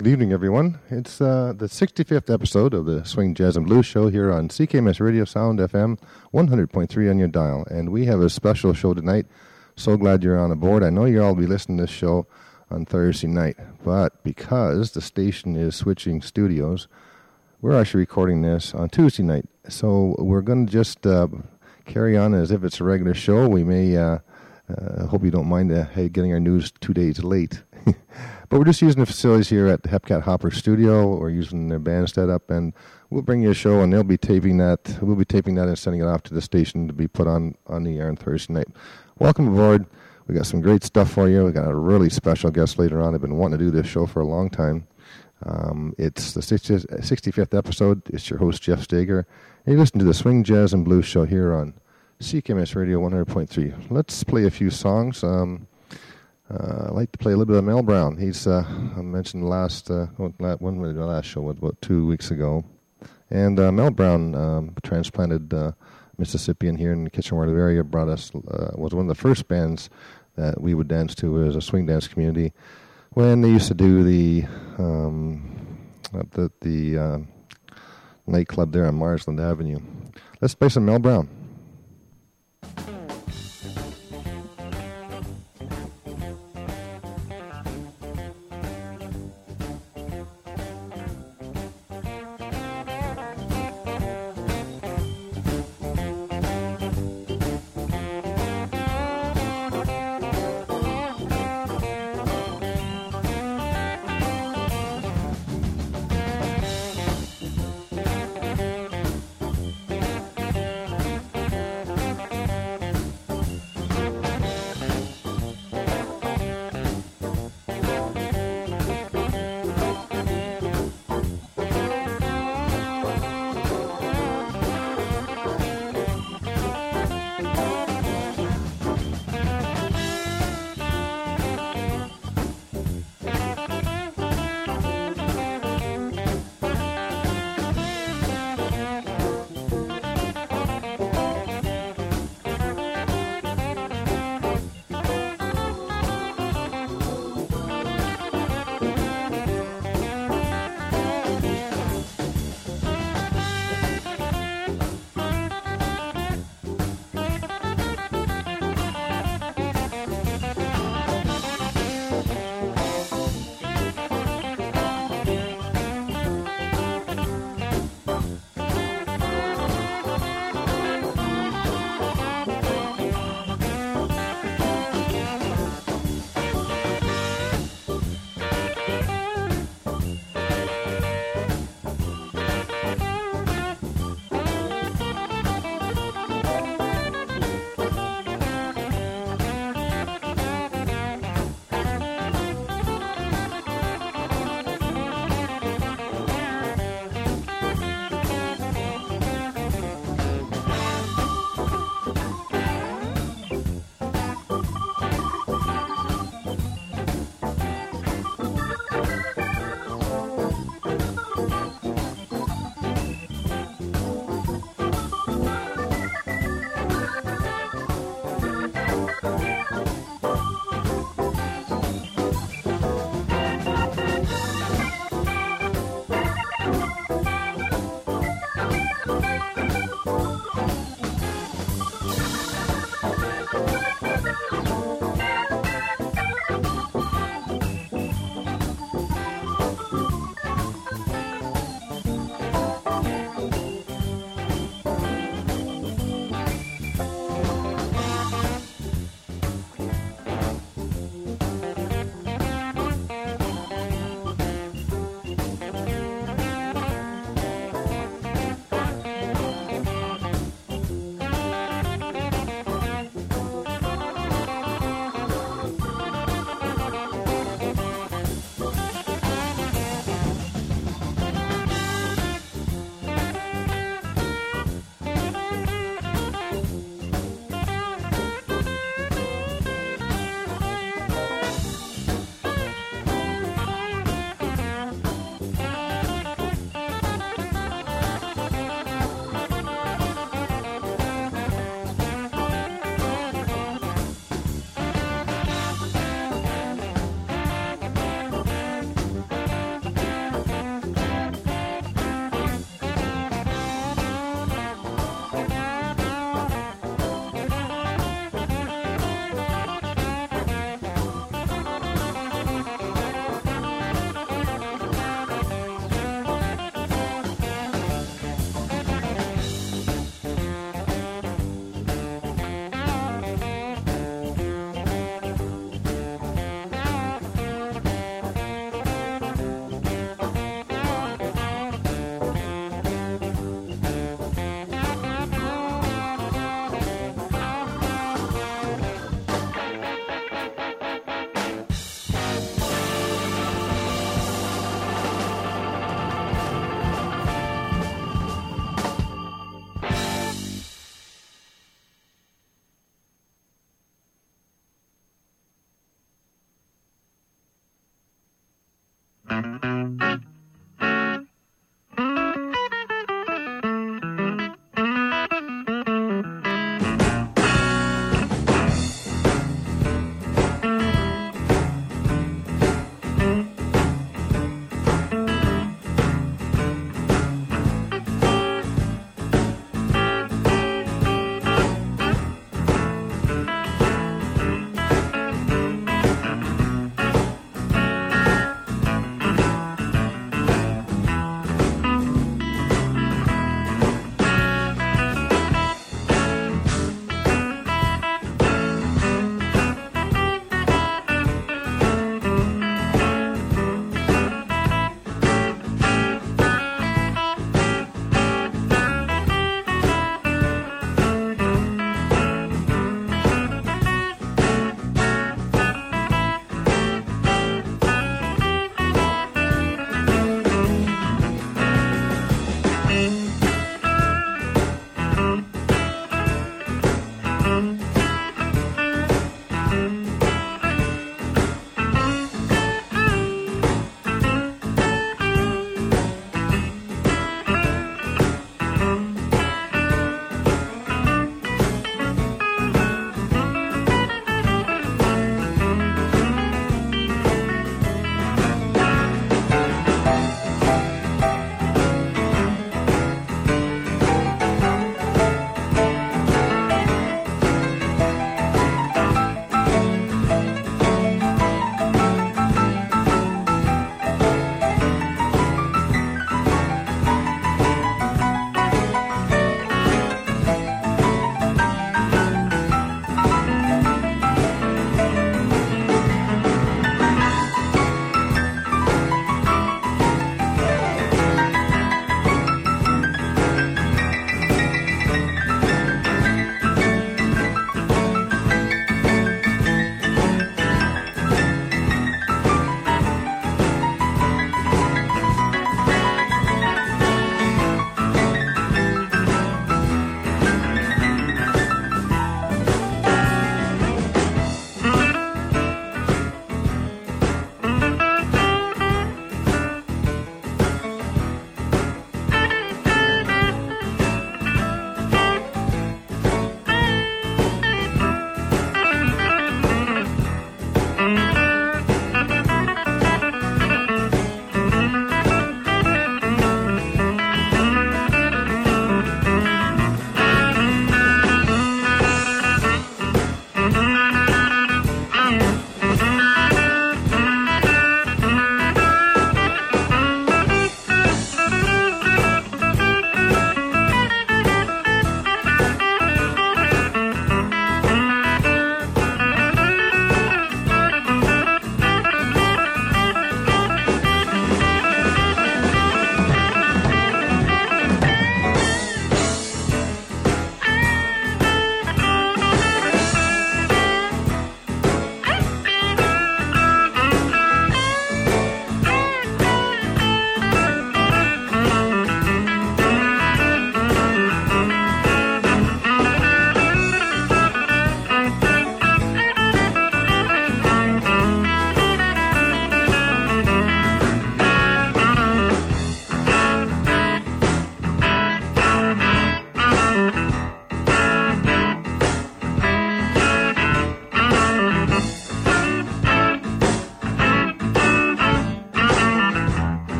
Good evening, everyone. It's the 65th episode of the Swing Jazz and Blues Show here on CKMS Radio Sound FM 100.3 on your dial. And we have a special show tonight. So glad you're on board. I know you'll all be listening to this show on Thursday night, but because the station is switching studios, we're actually recording this on Tuesday night. So we're going to just carry on as if it's a regular show. We may, hope you don't mind getting our news 2 days late. But we're just using the facilities here at the Hepcat Hopper Studio. We're using their band setup, and we'll bring you a show, and they'll be taping that. We'll be taping that and sending it off to the station to be put on the air on Thursday night. Welcome aboard. We got some great stuff for you. We got a really special guest later on. I've been wanting to do this show for a long time. It's the 65th episode. It's your host, Jeff Steger. And you listen to the Swing Jazz and Blues Show here on CKMS Radio 100.3. Let's play a few songs. I'd like to play a little bit of Mel Brown. He's I mentioned the last show was about 2 weeks ago, and Mel Brown, transplanted Mississippian here in the Kitchener area, brought us was one of the first bands that we would dance to as a swing dance community when they used to do the nightclub there on Marsland Avenue. Let's play some Mel Brown.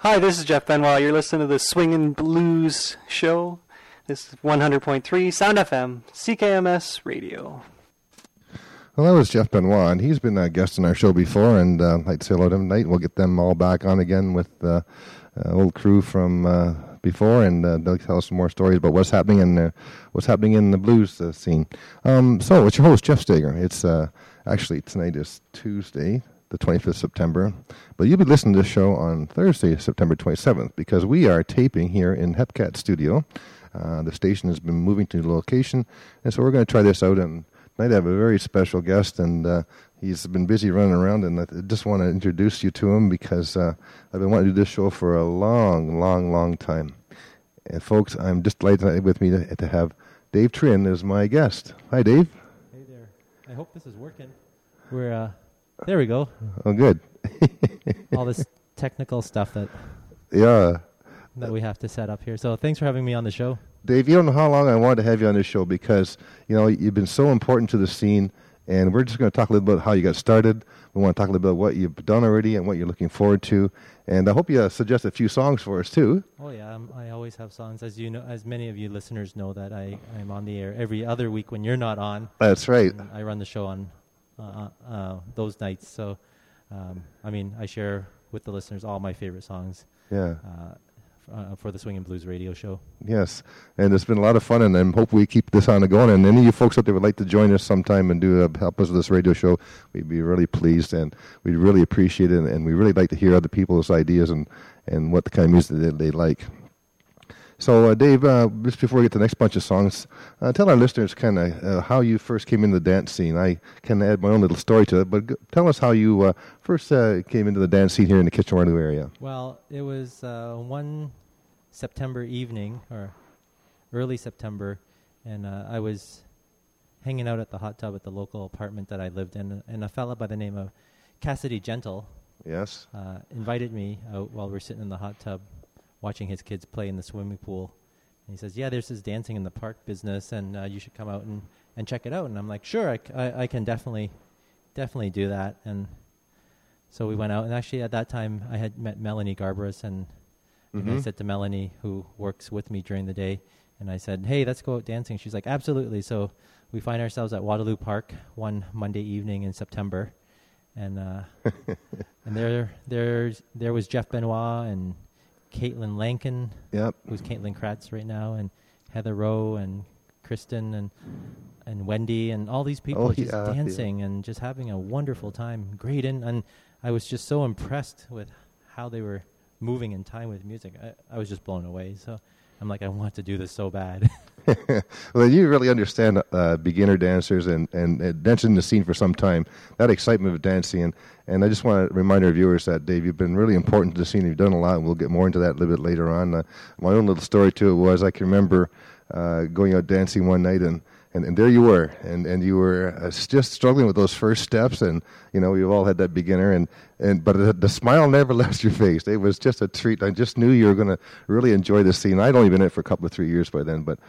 Hi, this is Jeff Benoit. You're listening to the Swingin' Blues Show. This is 100.3 Sound FM, CKMS Radio. Well, that was Jeff Benoit, and he's been a guest on our show before, and I'd like to say hello to him tonight. We'll get them all back on again with the old crew from before, and they'll tell us some more stories about what's happening in the blues scene. So, it's your host, Jeff Steger. It's actually, tonight is Tuesday, the 25th September, but you'll be listening to this show on Thursday, September 27th, because we are taping here in Hepcat Studio. The station has been moving to a new location, and so we're going to try this out, and tonight I have a very special guest, and he's been busy running around, and I just want to introduce you to him because I've been wanting to do this show for a long, long, long time. And folks, I'm just delighted with me to have Dave Trin as my guest. Hi, Dave. Hey there. I hope this is working. We're there we go. Oh, good. All this technical stuff that we have to set up here. So thanks for having me on the show. Dave, you don't know how long I wanted to have you on this show because, you've been so important to the scene, and we're just going to talk a little bit about how you got started. We want to talk a little bit about what you've done already and what you're looking forward to. And I hope you suggest a few songs for us, too. Oh, yeah. I always have songs. As you know, as many of you listeners know, that I'm on the air every other week when you're not on. That's right. I run the show on those nights. So, I share with the listeners all my favorite songs. Yeah. For the Swingin' Blues radio show. Yes, and it's been a lot of fun, and I hope we keep this on going. And any of you folks out there would like to join us sometime and help us with this radio show, we'd be really pleased, and we'd really appreciate it, and we really like to hear other people's ideas and what the kind of music that they like. So, Dave, just before we get to the next bunch of songs, tell our listeners kind of how you first came into the dance scene. I can add my own little story to it, but tell us how you first came into the dance scene here in the Kitchener-Waterloo area. Well, it was one September evening, or early September, and I was hanging out at the hot tub at the local apartment that I lived in, and a fella by the name of Cassidy Gentle invited me out while we're sitting in the hot tub watching his kids play in the swimming pool. And he says, yeah, there's this dancing in the park business, and you should come out and check it out. And I'm like, sure, I can definitely do that. And so we went out, and actually at that time I had met Melanie Garbaras, and I said to Melanie, who works with me during the day, and I said, hey, let's go out dancing. She's like, absolutely. So we find ourselves at Waterloo Park one Monday evening in September, and and there was Jeff Benoit and Caitlin Lankin, who's Caitlin Kratz right now, and Heather Rowe and Kristen and Wendy and all these people dancing and just having a wonderful time. Great, and I was just so impressed with how they were moving in time with music. I was just blown away. So I'm like, I want to do this so bad. Well, you really understand beginner dancers and dancing in the scene for some time, that excitement of dancing. And I just want to remind our viewers that, Dave, you've been really important to the scene. You've done a lot, and we'll get more into that a little bit later on. My own little story to it was I can remember going out dancing one night, and there you were, and you were just struggling with those first steps, and we've all had that beginner, but the smile never left your face. It was just a treat. I just knew you were going to really enjoy the scene. I'd only been in it for a couple of 3 years by then, but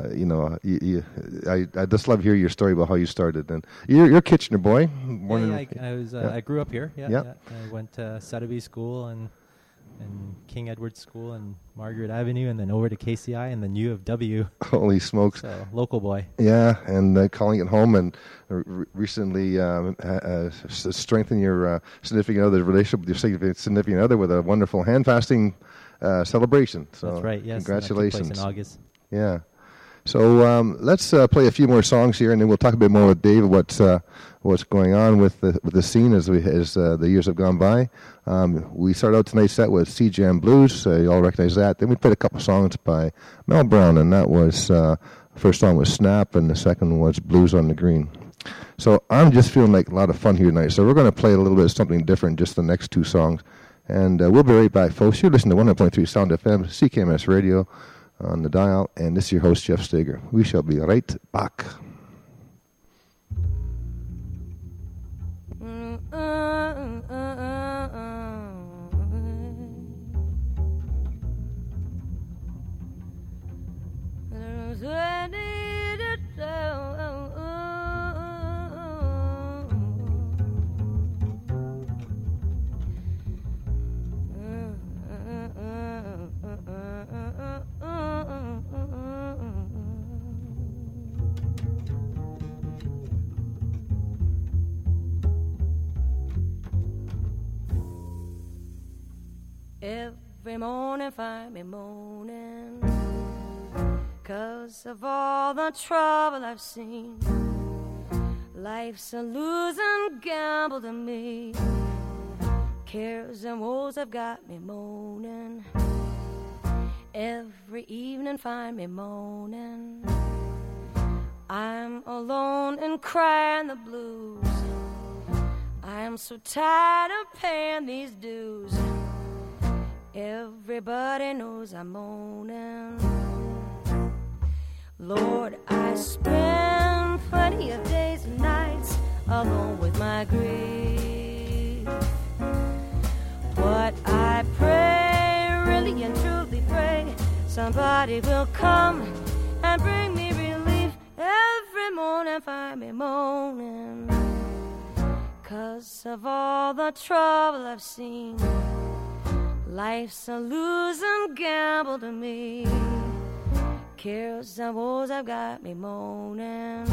I just love hearing your story about how you started. And you're a Kitchener boy. I grew up here. I went to Sotheby School and King Edward School and Margaret Avenue, and then over to KCI and then U of W. Holy smokes. So, local boy. Yeah, and calling it home, and recently strengthen your significant other relationship with your significant other with a wonderful hand-fasting celebration. So that's right, yes. Congratulations. That took place in August. Yeah. So let's play a few more songs here, and then we'll talk a bit more with Dave what's going on with the scene as the years have gone by. We started out tonight's set with Sea Jam Blues. You all recognize that. Then we played a couple songs by Mel Brown, and that was first song was Snap, and the second was Blues on the Green. So I'm just feeling like a lot of fun here tonight. So we're going to play a little bit of something different, just the next two songs, and we'll be right back, folks. You're listening to 100.3 Sound FM, CKMS Radio on the dial, and this is your host, Jeff Steger. We shall be right back. Every morning find me moaning 'cause of all the trouble I've seen. Life's a losing gamble to me. Cares and woes have got me moaning. Every evening find me moaning. I'm alone and crying the blues. I'm so tired of paying these dues. Everybody knows I'm moaning. Lord, I spend plenty of days and nights alone with my grief. But I pray, really and truly pray, somebody will come and bring me relief. Every morning find me moaning 'cause of all the trouble I've seen. Life's a losing gamble to me. Cares and woes have got me moaning.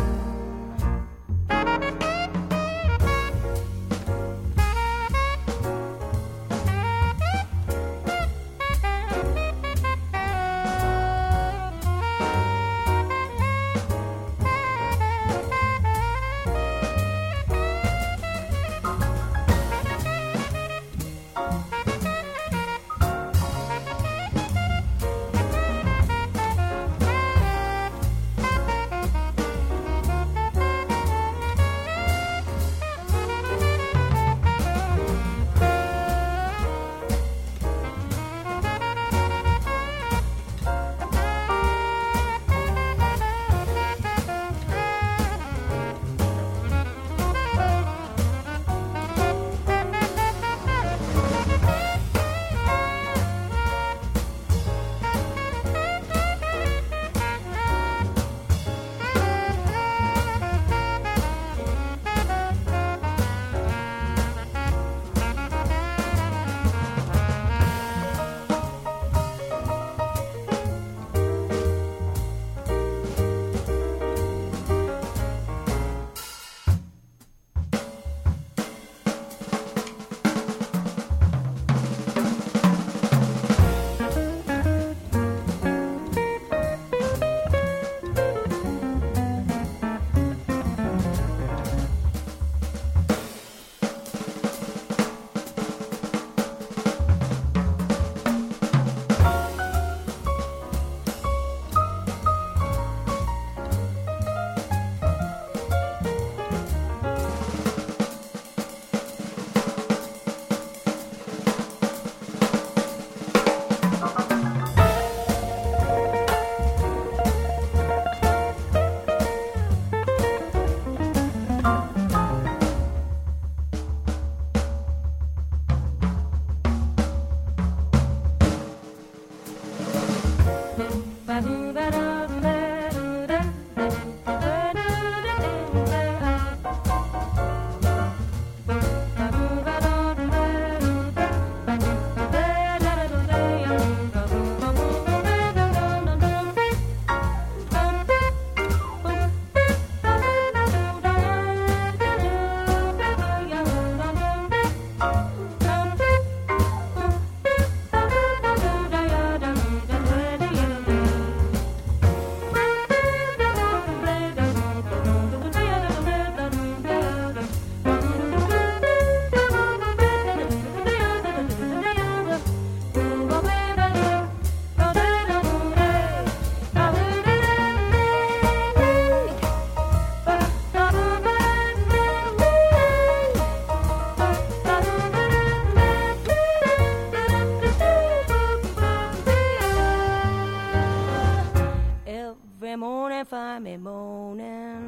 Find me moaning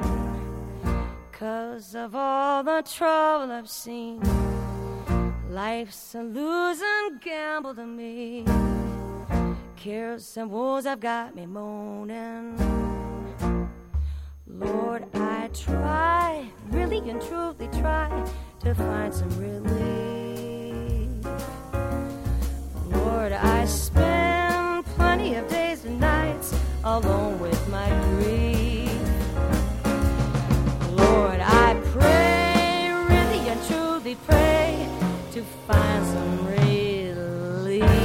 'cause of all the trouble I've seen. Life's a losing gamble to me. Cares and woes have got me moaning. Lord, I try, really and truly try to find some relief. Lord, I spend plenty of days and nights alone with my grief. Lord, I pray, really and truly pray to find some relief.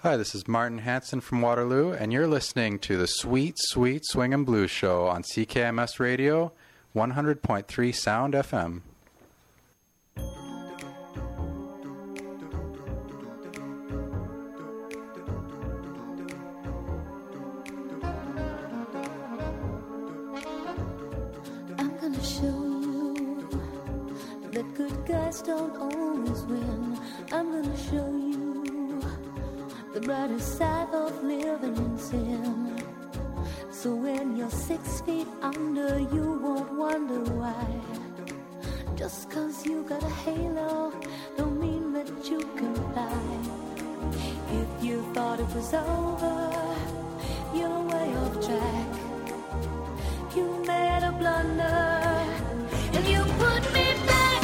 Hi, this is Martin Hansen from Waterloo, and you're listening to the Sweet, Sweet Swing and Blues Show on CKMS Radio, 100.3 Sound FM. I'm gonna show you that good guys don't always win. I'm gonna show you the brighter side of living in sin. So when you're 6 feet under, you won't wonder why. Just 'cause you got a halo don't mean that you can fly. If you thought it was over, you're way off track. You made a blunder and you put me back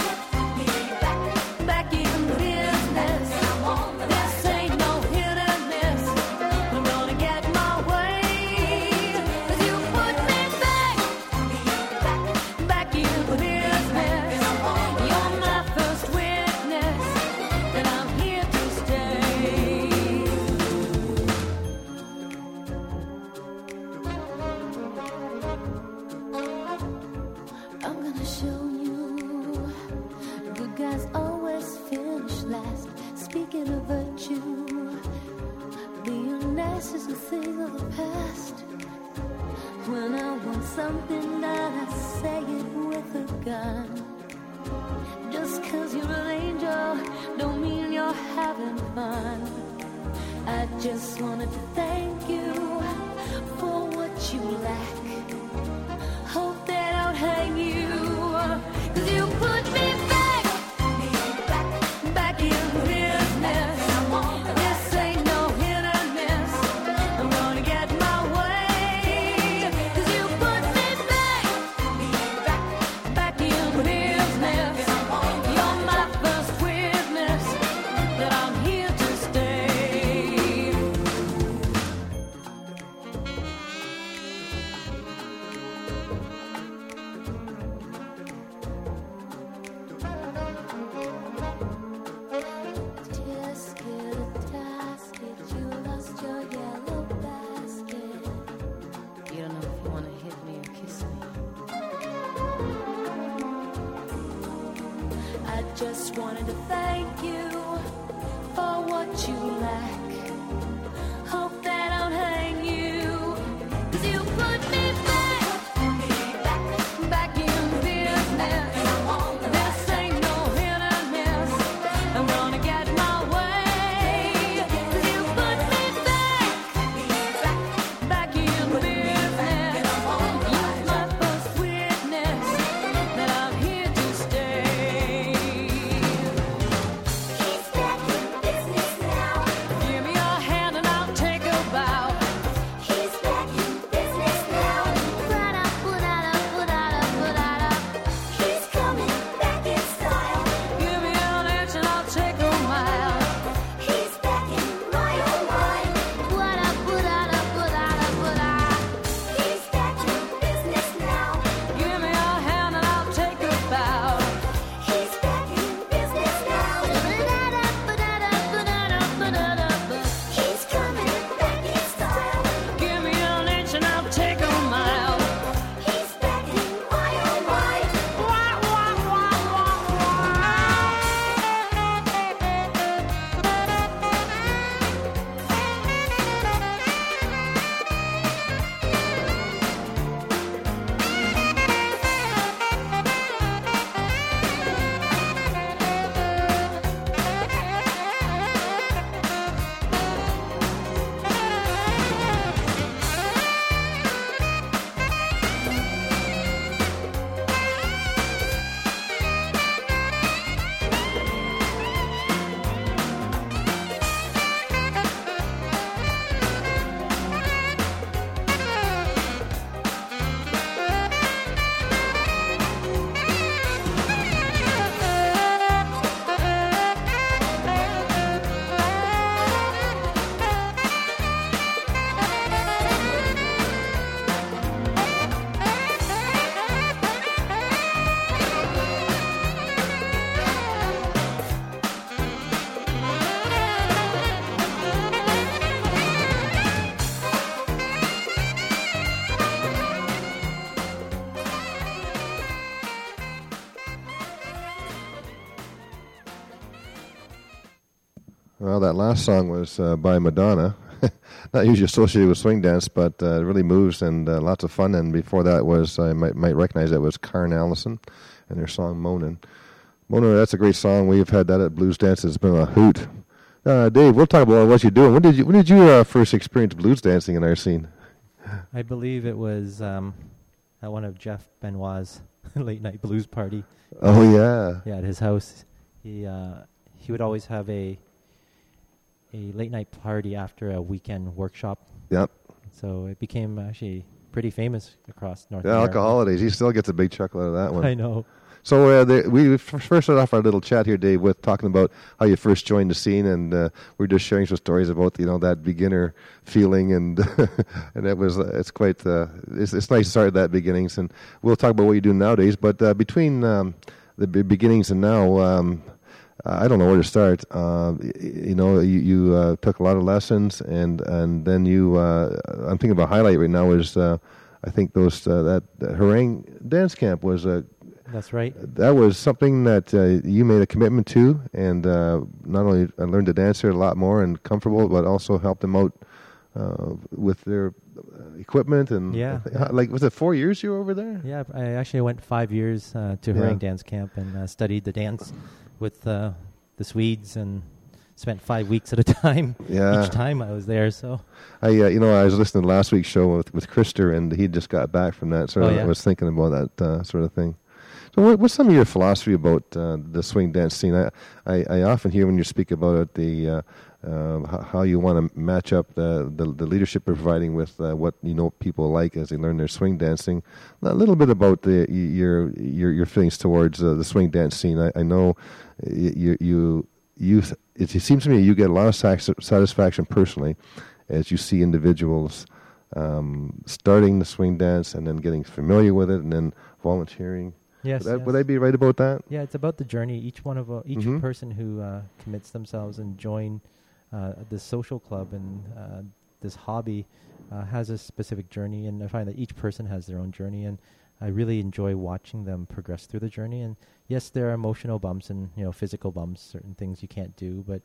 in business. This ain't no hit and miss. I'm gonna get my way. 'Cause you put me back in business. You're my first witness that I'm here to stay. I'm gonna show you good guys always finish last. Speaking of virtue, being nice is a thing of the past. When I want something done, I say it with a gun. Just 'cause you're an angel don't mean you're having fun. I just wanted to thank you for what you lack. Hope they don't hang you, 'cause you put me back in business. This ain't no hit and miss. I'm gonna get my way. 'Cause you put me back in business. You're my first witness that I'm here to stay. Tasket, you lost your yellow basket. You don't know if you want to hit me or kiss me. I just wanted to thank you for what you lack. Hope that don't hang you, 'cause you put me back in business. This ain't no hit and miss. I'm gonna get my way. 'Cause you put me back in business. You're my first witness that I'm here to stay. He's back in business now. Give me Well, that last song was by Madonna. Not usually associated with swing dance, but it really moves and lots of fun. And before that was, I might recognize that was Karen Allison and their song Moanin'. Mona, that's a great song. We've had that at Blues Dance. It's been a hoot. Dave, we'll talk about what you're doing. When did you first experience blues dancing in our scene? I believe it was at one of Jeff Benoit's late night blues party. Oh yeah. Yeah, at his house. He would always have a late night party after a weekend workshop. Yep. So it became actually pretty famous across North Yeah, America. Alcoholidays. He still gets a big chuckle out of that one. I know. So we first started off our little chat here, Dave, with talking about how you first joined the scene, and we're just sharing some stories about that beginner feeling, and and it's quite it's nice to start at that beginnings, and we'll talk about what you do nowadays. But between the beginnings and now, I don't know where to start. You took a lot of lessons, and then I'm thinking about highlight right now is I think that Harangue dance camp was a. That's right. That was something that you made a commitment to, and not only I learned to dance there a lot more and comfortable, but also helped them out with their equipment. And was it 4 years you were over there? Yeah, I actually went 5 years to Harangue Dance Camp and studied the dance with the Swedes and spent 5 weeks at a time. Yeah. Each time I was there. So I was listening to last week's show with Krister, and he just got back from that. So I was thinking about that sort of thing. So what's some of your philosophy about the swing dance scene? I often hear when you speak about it how you want to match up the leadership you're providing with what people like as they learn their swing dancing. A little bit about your feelings towards the swing dance scene. I know it seems to me you get a lot of satisfaction personally as you see individuals starting the swing dance and then getting familiar with it and then volunteering. Yes, would I be right about that? Yeah, it's about the journey. Each person who commits themselves and join this social club and this hobby has a specific journey, and I find that each person has their own journey, and I really enjoy watching them progress through the journey. And yes, there are emotional bumps and physical bumps, certain things you can't do, but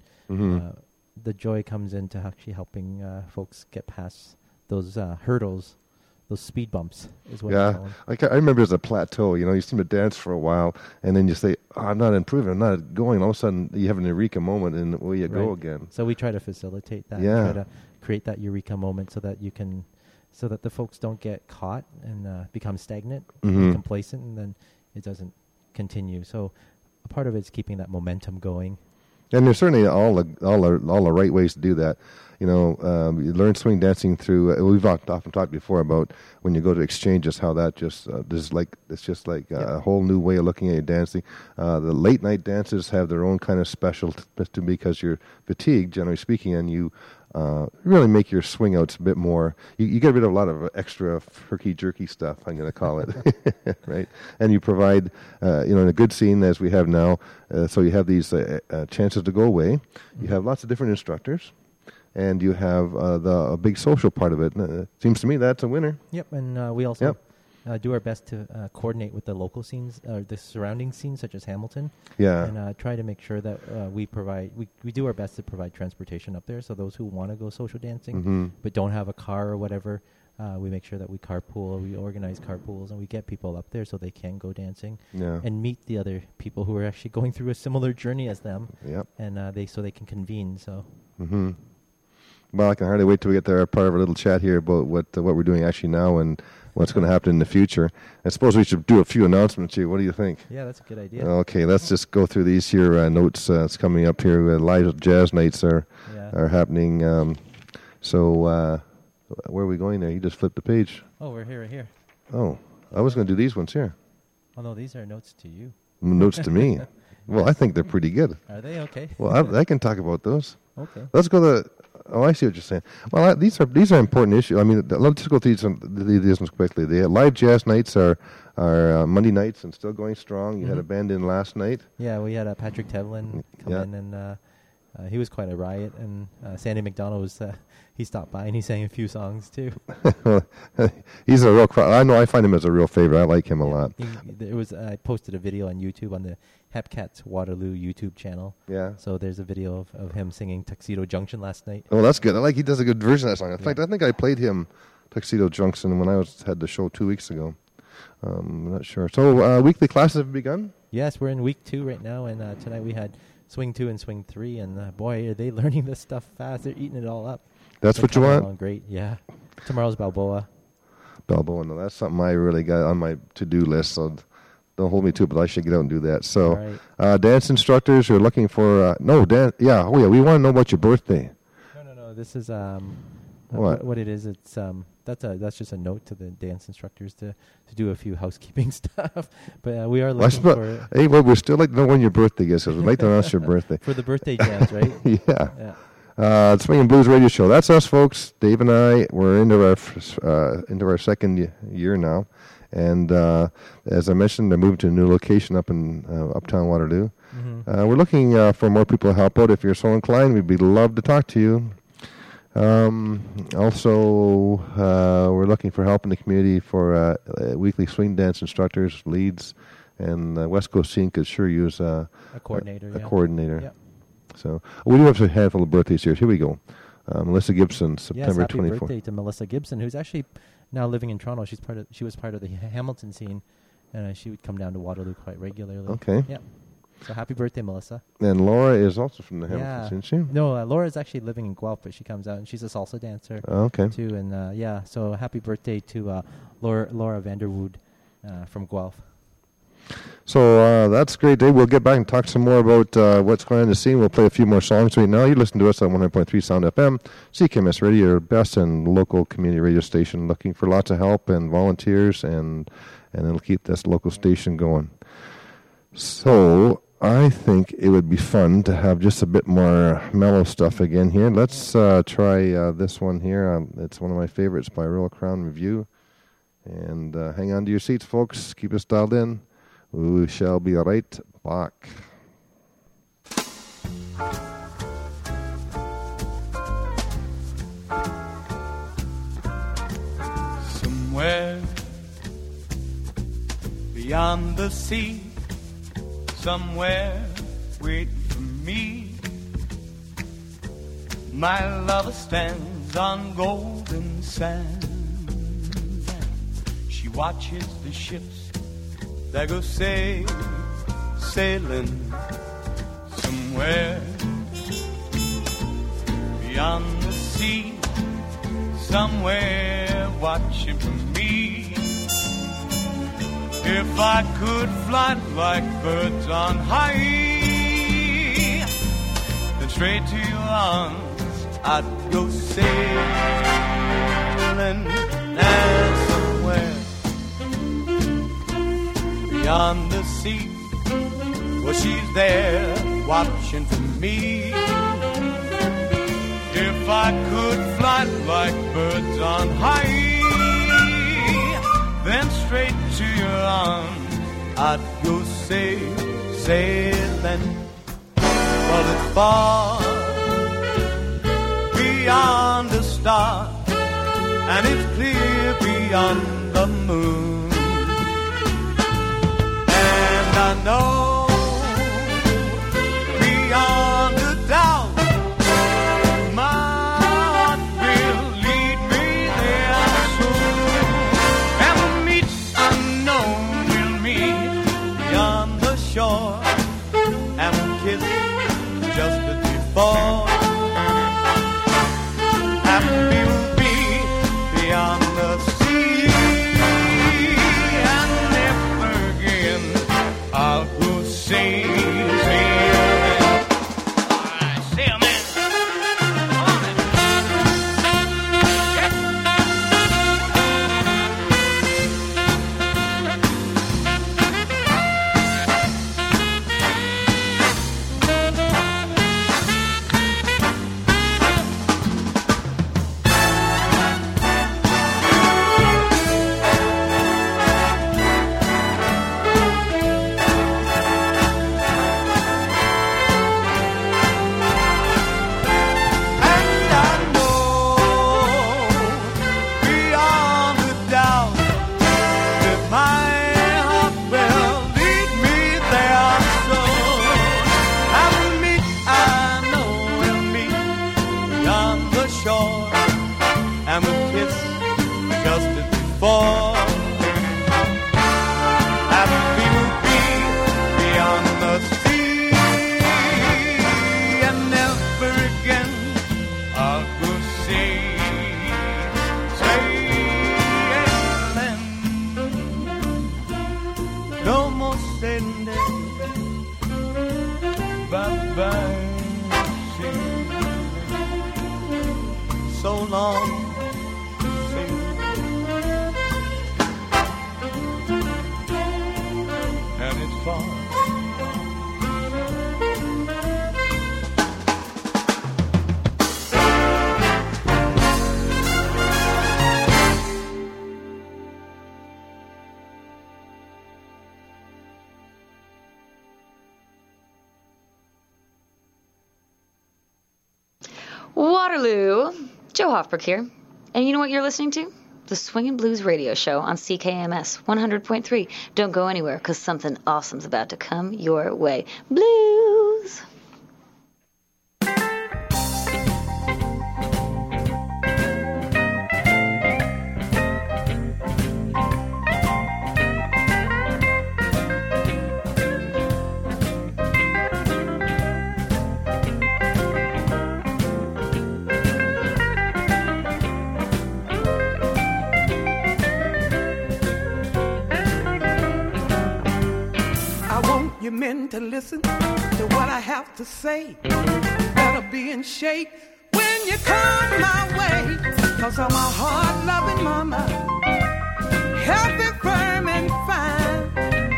the joy comes into actually helping folks get past those hurdles. Those speed bumps is what I call them. I remember as a plateau, you seem to dance for a while, and then you say, I'm not improving, I'm not going. All of a sudden, you have an eureka moment, and away you go again. So we try to facilitate that. Yeah. Try to create that eureka moment so that the folks don't get caught and become stagnant and complacent, and then it doesn't continue. So a part of it is keeping that momentum going. And there's certainly all the right ways to do that. You learn swing dancing through. We've often talked before about when you go to exchanges, how that just it's just like a whole new way of looking at your dancing. The late night dances have their own kind of special because you're fatigued, generally speaking, and you really make your swing outs a bit more. You get rid of a lot of extra herky-jerky stuff, I'm going to call it, right? And you provide, in a good scene as we have now, so you have these chances to go away. You have lots of different instructors, and you have a big social part of it. Seems to me that's a winner. Yep, and we also do our best to coordinate with the local scenes, the surrounding scenes, such as Hamilton. Yeah. And try to make sure that we do our best to provide transportation up there. So those who want to go social dancing but don't have a car or whatever, we make sure that we carpool. We organize carpools, and we get people up there so they can go dancing and meet the other people who are actually going through a similar journey as them. Yep. And they can convene. So. Mm-hmm. Well, I can hardly wait till we get to our part of our little chat here about what we're doing actually now and what's going to happen in the future. I suppose we should do a few announcements here. What do you think? Yeah, that's a good idea. Okay, let's just go through these here notes. It's coming up here. Live jazz nights are happening. So where are we going there? You just flipped the page. Oh, we're here, right here. Oh, I was going to do these ones here. Oh, no, these are notes to you. Notes to me. Well, I think they're pretty good. Are they? Okay. Well, I can talk about those. Okay. Let's go to... Oh, I see what you're saying. Well, these are important issues. I mean, let's just go through these ones quickly. The live jazz nights are Monday nights and still going strong. You had a band in last night. Yeah, we had Patrick Tevlin come in and he was quite a riot, and Sandy McDonald was he stopped by and he sang a few songs too. He's a real. I know. I find him as a real favorite. I like him a lot. I posted a video on YouTube on the Hepcats Waterloo YouTube channel. Yeah. So there's a video of him singing Tuxedo Junction last night. Oh, that's good. I like he does a good version of that song. In fact, I think I played him Tuxedo Junction when I had the show 2 weeks ago. I'm not sure. So weekly classes have begun? Yes, we're in week 2 right now, and tonight we had Swing 2 and Swing 3, and boy, are they learning this stuff fast. They're eating it all up. That's what you want? Great, yeah. Tomorrow's Balboa. Balboa, no, that's something I really got on my to-do list, so don't hold me to it, but I should get out and do that. So, right. Dance instructors are looking for, we want to know about your birthday. No, this is, what it is, it's, that's just a note to the dance instructors to do a few housekeeping stuff. But we are looking for... Hey, well, we'd still like to know when your birthday is, because we'd like to announce your birthday. For the birthday jams, right? Yeah. Swing and Blues Radio Show. That's us, folks. Dave and I, we're into our second year now. And as I mentioned, I moved to a new location up in Uptown Waterloo. Mm-hmm. We're looking for more people to help out. If you're so inclined, we'd love to talk to you. Also, we're looking for help in the community for weekly swing dance instructors, leads, and West Coast Scene could sure use a coordinator. Yep. So we do have a handful of birthdays here. Here we go. Melissa Gibson, September 24th. Happy birthday to Melissa Gibson, who's actually now living in Toronto. She was part of the Hamilton scene, and she would come down to Waterloo quite regularly. Okay. Yeah. So happy birthday, Melissa. And Laura is also from the Hamilton scene, isn't she? No, Laura is actually living in Guelph, but she comes out, and she's a salsa dancer too. And so happy birthday to Laura Vanderwood from Guelph. So that's great, Dave. We'll get back and talk some more about what's going on in the scene. We'll play a few more songs right now. You listen to us on 100.3 Sound FM, CKMS Radio, your best and local community radio station, looking for lots of help and volunteers, and it'll keep this local station going. So I think it would be fun to have just a bit more mellow stuff again here. Let's try this one here. It's one of my favorites by Royal Crown Review. And hang on to your seats, folks. Keep us dialed in. We shall be right back. Somewhere beyond the sea, somewhere waiting for me, my lover stands on golden sands, and she watches the ships that go sailing somewhere beyond the sea, somewhere watching for me. If I could fly like birds on high, then straight to your arms I'd go sailing. And somewhere beyond the sea, well, she's there watching for me. If I could fly like birds on high, then straight to your arms I'd go sailing. Well, it's far beyond the star, and it's clear beyond the moon. And I know beyond a doubt my heart will lead me there soon. And we'll meet, I know we'll meet beyond the shore, and we'll kiss just as before. Happy we'll be beyond the sea. no more sending bye-bye. So long, see. And it's far. Waterloo, Joe Hoffberg here. And you know what you're listening to? The Swingin' Blues radio show on CKMS 100.3. Don't go anywhere, because something awesome's about to come your way. Blues! You men to listen to what I have to say. Better be in shape when you come my way. Cause I'm a hard-loving mama, healthy, firm, and fine.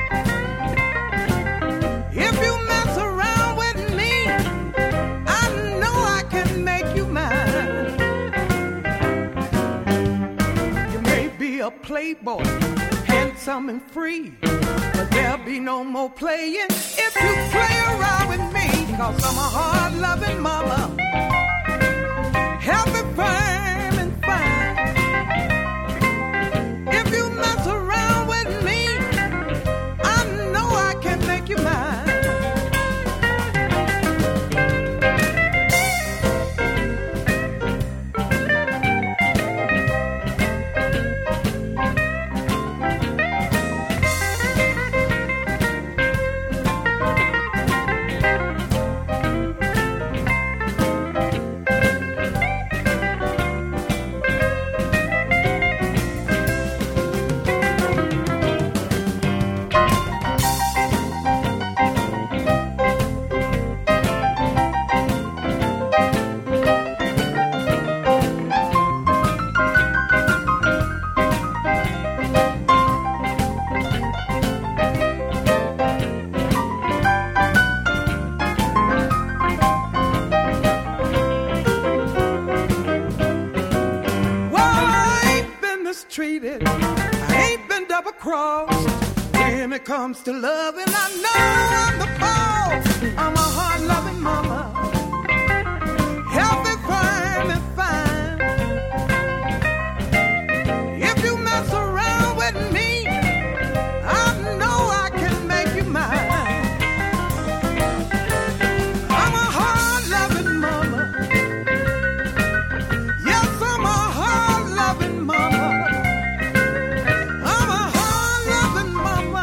If you mess around with me, I know I can make you mine. You may be a playboy, handsome and free, but there'll be no more playing if you play around with me. Cause I'm a hard-loving mama, healthy, firm, and fine. If you mess around with me, I know I can make you mine. Comes to love, and I know I'm the boss. I'm a hard-loving mama, healthy, firm, and fine. If you mess around with me, I know I can make you mine. I'm a hard-loving mama. Yes, I'm a hard-loving mama. I'm a hard-loving mama.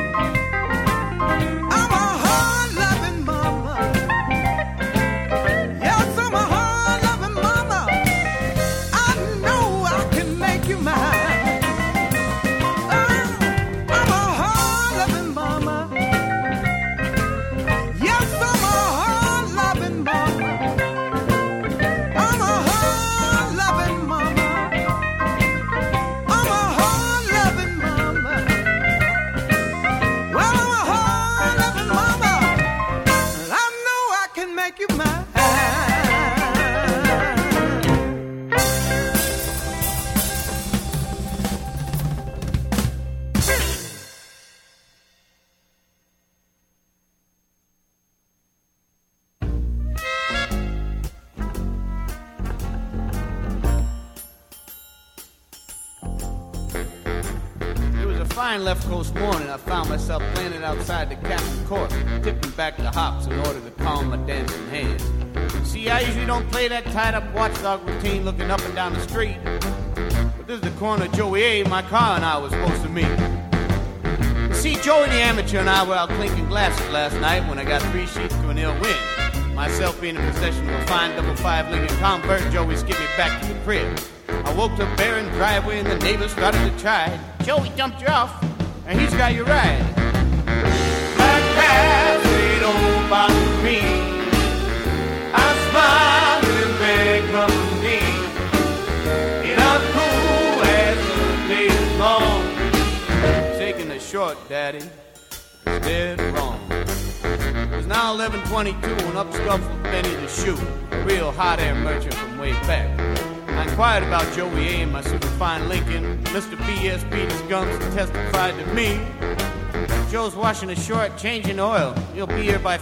Fine left coast morning, I found myself planted outside the captain's court, tipping back the hops in order to calm my dancing hands. See, I usually don't play that tied-up watchdog routine looking up and down the street. But this is the corner of Joey A. my car and I was supposed to meet. See, Joey the amateur and I were out clinking glasses last night when I got 3 sheets to an ill wind. Myself being in possession of a fine 5.5 Lincoln Convert, Joey skipped me back to the crib. I woke up bare in the driveway and the neighbors started to chide. Joey dumped you off, and he's got you right. short, Daddy. It's dead wrong. It's now 11:22 and up scuffled Benny the Shoe, a real hot air merchant from way back. I inquired about Joey A. and my superfine Lincoln. Mr. B.S. beat his gums and testified to me. Joe's washing his short, changing oil. He'll be here by